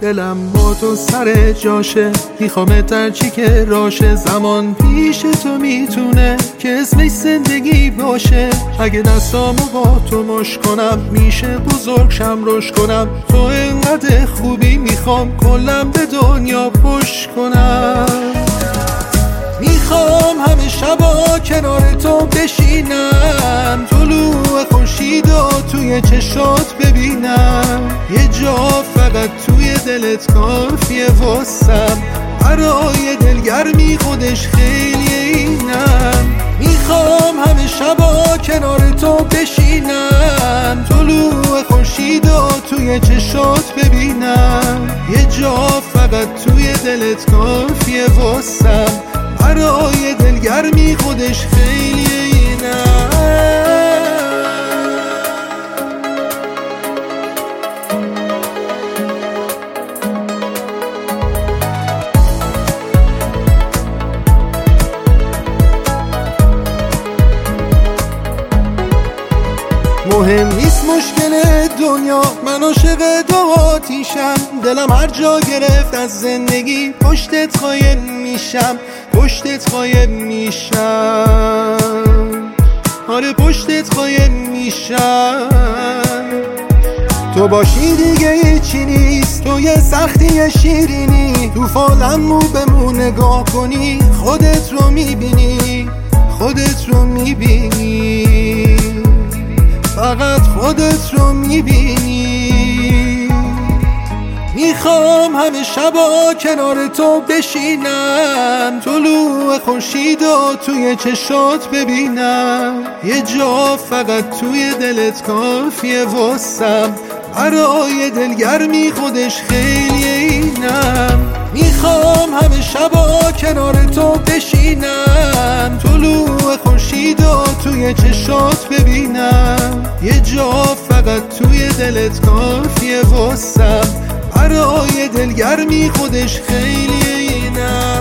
دلم با تو سر جاشه، میخوام ترچی که راشه. زمان پیش تو میتونه که اسمش زندگی باشه. اگه دستامو با تو مش کنم میشه بزرگ شم روش کنم. تو انقدر خوبی میخوام کلم به دنیا پشت کنم. میخوام همه شبا کنار تو بشینم، طلوع خورشیدو توی چشات ببینم. یه جا فقط توی دلت کافیه واسم، برای دلگرمی خودش خیلی اینم. میخوام همه شبا کنار تو بشینم، طلوع خورشیدو توی چشات ببینم. یه جا فقط توی دلت کافیه واسم، برای دلگرمی خودش خیلی اینم. مهم نیست مشکل دنیا، من عاشق دو آتیشم. دلم هر جا گرفت از زندگی پشتت قایم میشم، پشتت قایم میشم. آره پشتت قایم میشم. تو باشی دیگه هیچی نیست، تو یه سختی شیرینی. تو فالمو بمون نگاه کنی خودت رو میبینی، خودت رو میبینی، فقط خودت رو میبینی. میخوام همه شبا کنار تو بشینم، طلوع خورشیدو توی چشات ببینم. یه جا فقط توی دلت کافیه واسم، برای دلگرمی خودش خیلی اینم. میخوام همه شبا کنار تو بشینم، طلوع خورشیدو توی چشات ببینم. یه جا فقط توی دلت کافیه واسم، برای دلگرمی خودش خیلی اینم.